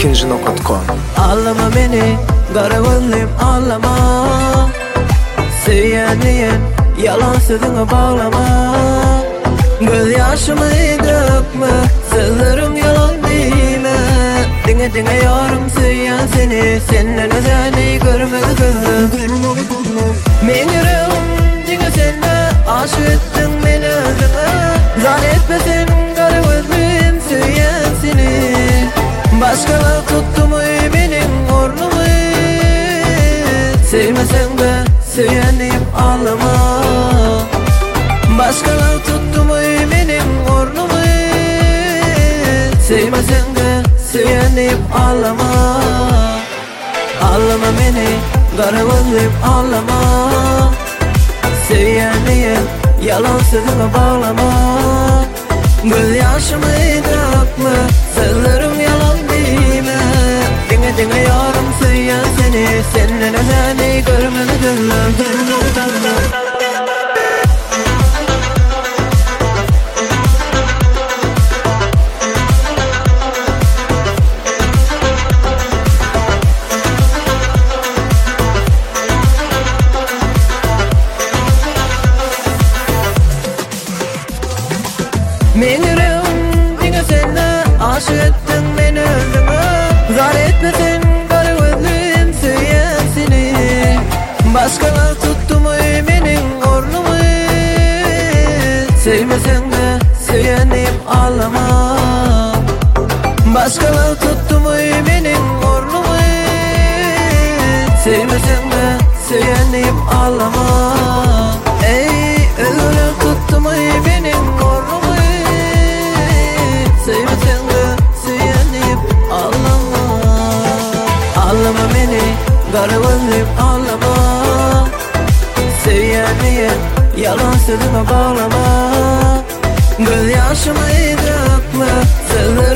ikinci.com. Ağlama beni, kara gözlüm ağlama. Söyleyen yalan sözüne bağlama. Göz yaşımı dökme, sözlerim yalan değme. Dine dine yarım söyleyen seni, senden özeni görmedi gözüm. Men yüreğim dine senle, aşık ettin beni özüne. Zannetmesin kara gözlüm söyleyen seni. Başkalar tuttu mu benim ornumu? Sevmesen de söyleneyim ağlama. Başkalar tuttu mu benim ornumu? Sevmesen de söyleneyim ağlama. Ağlama beni, kara gözlüm ağlama. Söyleneyim yalan sözüme bağlama. Göz yaşımı dökme, sözlerim yalan değme. Dine dine yarım söyleyen seni, senden özeni görmedi gözüm. Men yüreğim dine senle, aşık ettin beni özüme. Zar etmesin kara gözlüm söyleyen seni. Başkalar tuttu mu benim ornumu? Sevmesen de söyleneyim ağlama. Başkalar tuttu mu benim ornumu? Sevmesen de söyleneyim ağlama. Ey ölüler tuttu mu benim ornumu? Sevmesen de söyleneyim ağlama. Ağlama beni, kara gözlüm ağlama. Söyleyen yalan sözüme bağlama. Göz yaşımı dökme, sözlerim